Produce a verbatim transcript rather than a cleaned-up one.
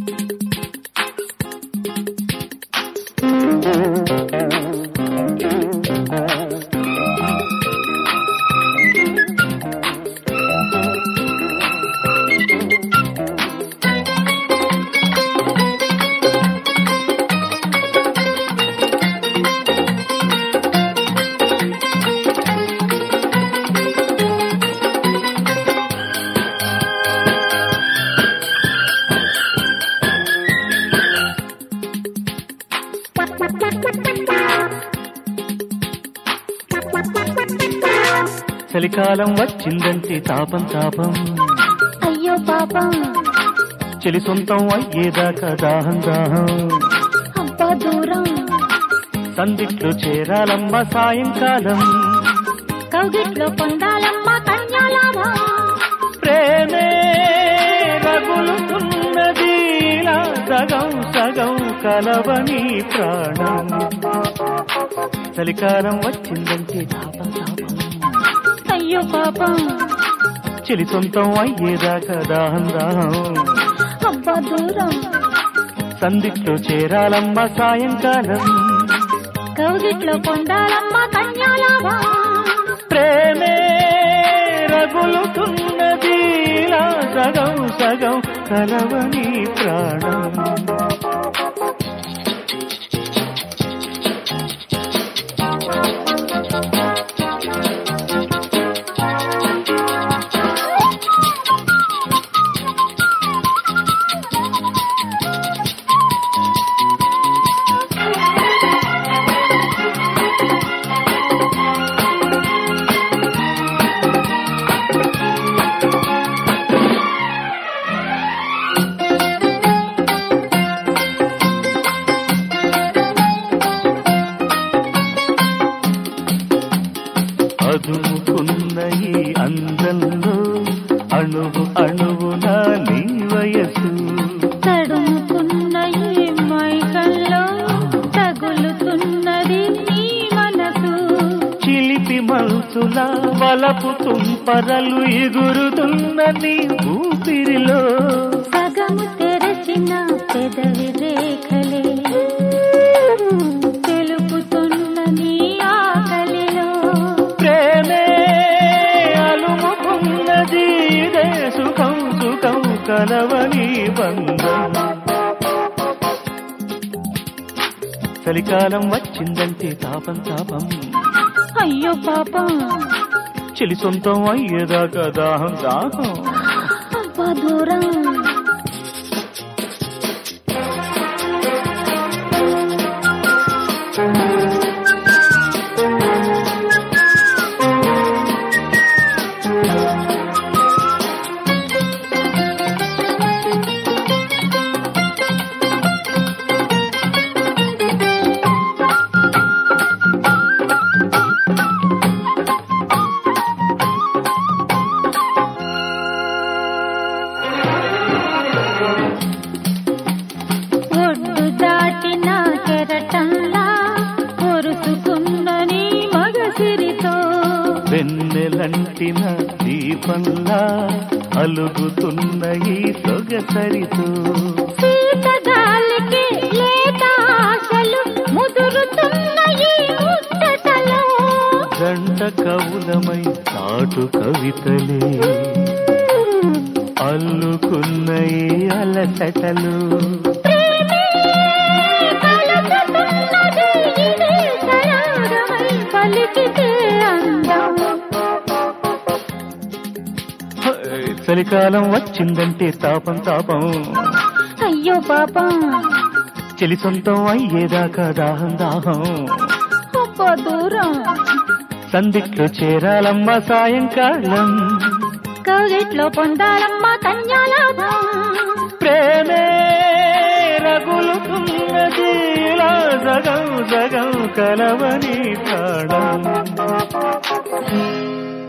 చలికాలం వచ్చిందంటే తాపం తాపం, అయ్యో పాపం, చలి సొంతం అయ్యేదాకా దాహం దాహం, అబ్బా దూరం, సందిట్లో చేరాలమ్మ సాయంకాలం, కౌగిట్లో పొందాలమ్మ కన్యాలాభం. ప్రేమే రగులుతున్నది ఇలా సగం సగం కలవని ప్రాణం. చలికాలం వచ్చిందంటే తాపం తాపం, అయ్యో పాపం, చలి సొంతం అయ్యేదాకా దాహం దాహం, అబ్బా దూరం, సందిట్లో చేరాలమ్మ సాయంకాలం, కౌగిట్లో పొందాలమ్మ కన్యాలాభం. ప్రేమే రగులుతున్నది ఇలా సగం సగం కలవని ప్రాణం. అదుముకున్న ఈ అందంలో అణువు అణువున నీ వయసు, తడుముకున్న ఈ మైకల్లో తగులుతున్నది నీ మనసు. చిలిపి మనసుల వలపు తుంపరలు ఎగురుతున్న నీ ఊపిరిలో, సగము తెరచిన పెదవి రేఖలే తెలుపుతున్న నీ ఆకలిలో. ప్రేమే అలుముకున్నది ఇదే సుఖం సుఖం కలవని బంధం. చలికాలం వచ్చిందంటే తాపం తాపం, అయ్యో పాపం, చలి సొంతం అయ్యేదాకా దాహం దాహం, అబ్బా దూరం, ఒడ్డు దాటిన కెరటంలా కొరుసుకున్న నీ మగసిరితో. వెన్నెలంటిన దీపంలా అలుగుతున్న ఈ సొగసరితో, శీతగాలికి లేత ఆశలు ముదురుతున్న ఈ ముచ్చటలో. గంట కవులమై చాటు కవితలే అల్లుకున్న ఈ అలసటలు. ప్రేమే కలుగుతున్నది ఇదే సరాగమై పలికితే అందం. చలికాలం వచ్చిందంటే తాపం తాపం, అయ్యో పాపం, చలి సొంతం అయ్యేదాకా దాహం దాహం, అబ్బా దూరం, సందిట్లో చేరాలమ్మ సాయంకాలం, కౌగిట్లో పొందాలమ్మ కన్యాలాభం. ప్రేమే రగులుతున్నది ఇలా సగం సగం కలవని ప్రాణం.